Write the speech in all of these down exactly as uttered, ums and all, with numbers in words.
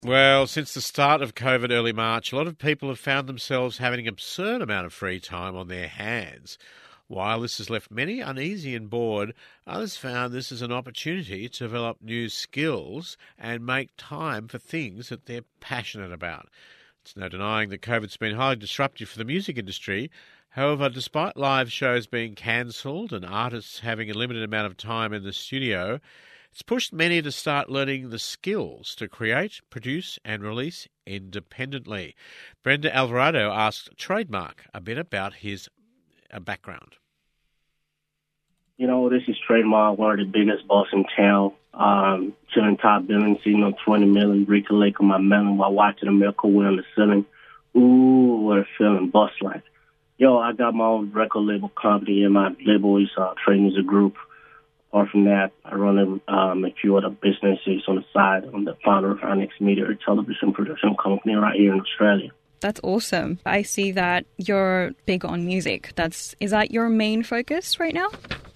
Well, since the start of COVID early March, a lot of people have found themselves having an absurd amount of free time on their hands. While this has left many uneasy and bored, others found this as an opportunity to develop new skills and make time for things that they're passionate about. It's no denying that COVID's been highly disruptive for the music industry. However, despite live shows being cancelled and artists having a limited amount of time in the studio, it's pushed many to start learning the skills to create, produce and release independently. Brenda Alvarado asked Trademark a bit about his uh, background. You know, this is Trademark, one of the biggest boss in town. Um, chilling top billing, seeing on twenty million, Rica Lake on my melon while watching the Miracle Wheel on the ceiling. Ooh, what a feeling, boss like. Yo, I got my own record label company, and my label is uh, Trade Music Group. Apart from that, I run um, a few other businesses on the side. I'm the founder of our next media television production company right here in Australia. That's awesome. I see that you're big on music. That's is that your main focus right now?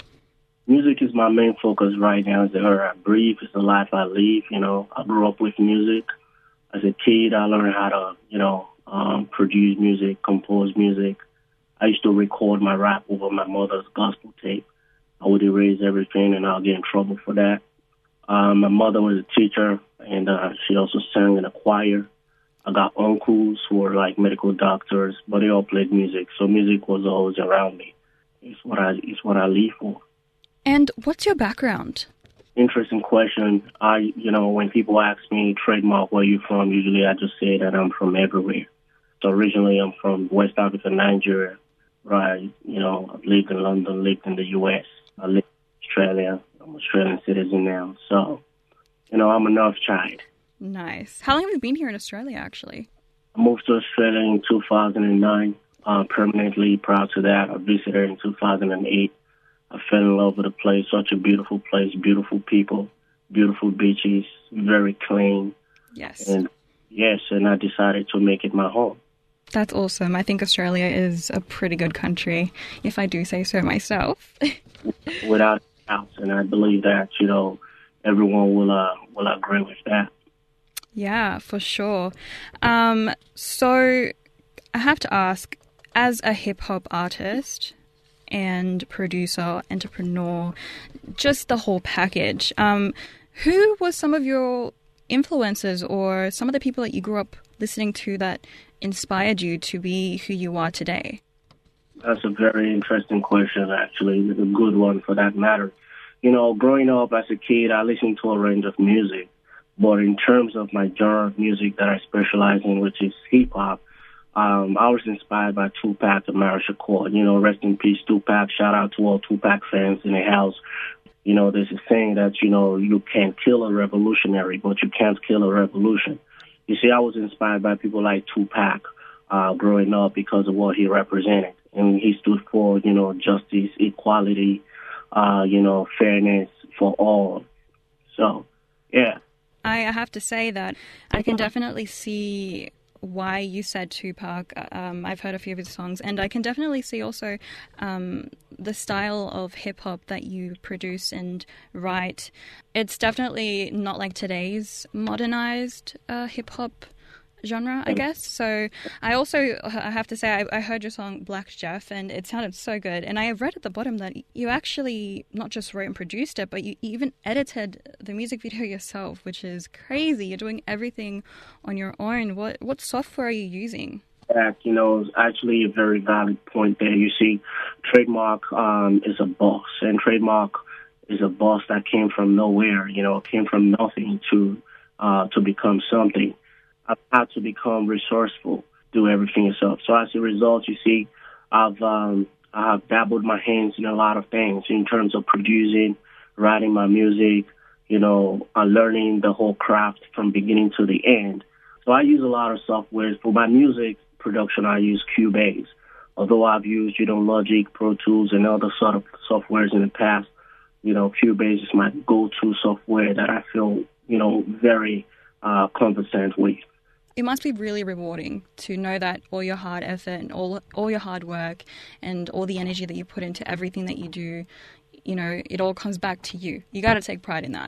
Music is my main focus right now. It's the air I breathe. It's the life I live. You know, I grew up with music. As a kid, I learned how to, you know, um, produce music, compose music. I used to record my rap over my mother's gospel tape. I would erase everything, and I'll get in trouble for that. Um, my mother was a teacher, and uh, she also sang in a choir. I got uncles who were like medical doctors, but they all played music, so music was always around me. It's what I, it's what I live for. And what's your background? Interesting question. I, you know, when people ask me, Trademark, where you from, usually I just say that I'm from everywhere. So originally I'm from West Africa, Nigeria. Right, you know, I've lived in London, lived in the U S, I live in Australia. I'm an Australian citizen now. So, you know, I'm a North child. Nice. How long have you been here in Australia, actually? I moved to Australia in two thousand nine, uh, permanently. Prior to that, I visited in two thousand eight. I fell in love with the place. Such a beautiful place, beautiful people, beautiful beaches, very clean. Yes. And yes, and I decided to make it my home. That's awesome. I think Australia is a pretty good country, if I do say so myself. Without a doubt, and I believe that, you know, everyone will uh, will agree with that. Yeah, for sure. Um, so I have to ask, as a hip-hop artist and producer, entrepreneur, just the whole package, um, who was some of your influences or some of the people that you grew up listening to that inspired you to be who you are today? That's a very interesting question, actually. It's a good one for that matter. You know, growing up as a kid, I listened to a range of music. But in terms of my genre of music that I specialize in, which is hip-hop, um, I was inspired by Tupac and Amaru Shakur. You know, rest in peace, Tupac. Shout out to all Tupac fans in the house. You know, there's a saying that, you know, you can kill a revolutionary, but you can't kill a revolution. You see, I was inspired by people like Tupac uh, growing up because of what he represented. And he stood for, you know, justice, equality, uh, you know, fairness for all. So, yeah. I have to say that I can definitely see why you said Tupac. Um, I've heard a few of his songs, and I can definitely see also um, the style of hip-hop that you produce and write. It's definitely not like today's modernized uh, hip-hop genre, I guess. So I also I have to say I, I heard your song Black Jeff, and it sounded so good. And I read at the bottom that you actually not just wrote and produced it, but you even edited the music video yourself, which is crazy. You're doing everything on your own. What what software are you using? That, you know, is actually a very valid point there. You see, Trademark um, is a boss, and Trademark is a boss that came from nowhere, you know, came from nothing to uh, to become something. I've had to become resourceful, do everything yourself. So as a result, you see, I've um, I've dabbled my hands in a lot of things in terms of producing, writing my music, you know, uh, learning the whole craft from beginning to the end. So I use a lot of software. For my music production, I use Cubase. Although I've used, you know, Logic, Pro Tools, and other sort of softwares in the past, you know, Cubase is my go-to software that I feel, you know, very uh, competent with. It must be really rewarding to know that all your hard effort and all all your hard work and all the energy that you put into everything that you do, you know, it all comes back to you. You got to take pride in that.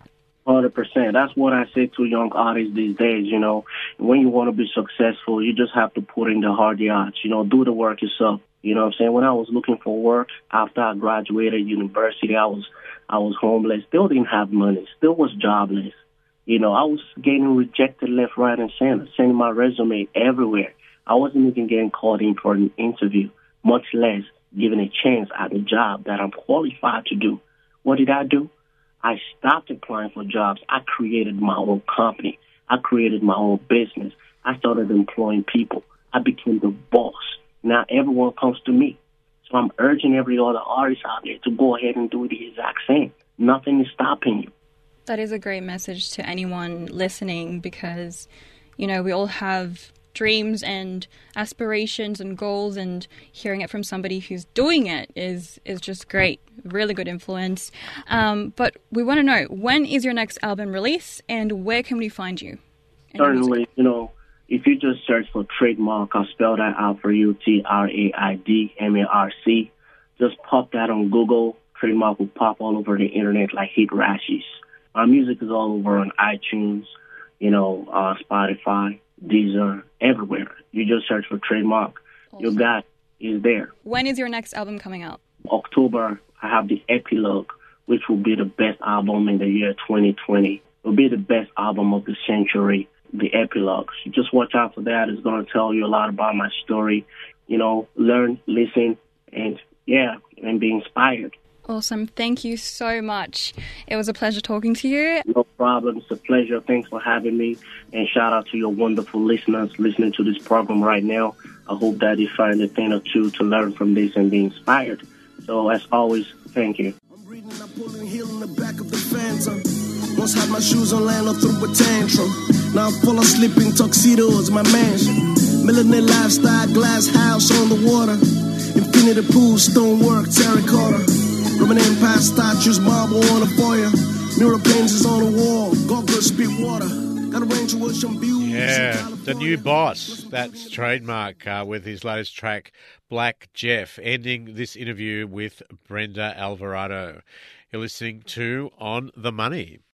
Hundred percent. That's what I say to young artists these days. You know, when you want to be successful, you just have to put in the hard yards. You know, do the work yourself. You know what I'm saying? When I was looking for work after I graduated university, I was I was homeless. Still didn't have money. Still was jobless. You know, I was getting rejected left, right, and center, sending my resume everywhere. I wasn't even getting called in for an interview, much less given a chance at a job that I'm qualified to do. What did I do? I stopped applying for jobs. I created my own company. I created my own business. I started employing people. I became the boss. Now everyone comes to me. So I'm urging every other artist out there to go ahead and do the exact same. Nothing is stopping you. That is a great message to anyone listening because, you know, we all have dreams and aspirations and goals, and hearing it from somebody who's doing it is is just great. Really good influence. Um, but we want to know, when is your next album release and where can we find you? Certainly, you know, if you just search for Trademark, I'll spell that out for you, T R A I D M A R C. Just pop that on Google. Trademark will pop all over the internet like heat rashes. Our music is all over on iTunes, you know, uh, Spotify, Deezer, everywhere. You just search for Trademark. Awesome. Your God is there. When is your next album coming out? October, I have the Epilogue, which will be the best album in the year twenty twenty. It will be the best album of the century, the Epilogue. So just watch out for that. It's going to tell you a lot about my story. You know, learn, listen, and, yeah, and be inspired. Awesome. Thank you so much. It was a pleasure talking to you. No problem. It's a pleasure. Thanks for having me. And shout out to your wonderful listeners listening to this program right now. I hope that you find a thing or two to learn from this and be inspired. So as always, thank you. I'm reading Napoleon Hill in the back of the Phantom. Once had my shoes on land or through a tantrum. Now I'm full of sleeping tuxedos in my mansion. Millionaire lifestyle, glass house on the water. Infinity pool, stonework, terracotta. Roman Empire statues, marble on the foyer. Mural paintings on the wall. Goggle spit water. Got a range of ocean views. Yeah, the new boss. That's Trademark uh, with his latest track, Black Jeff, ending this interview with Brenda Alvarado. You're listening to On the Money.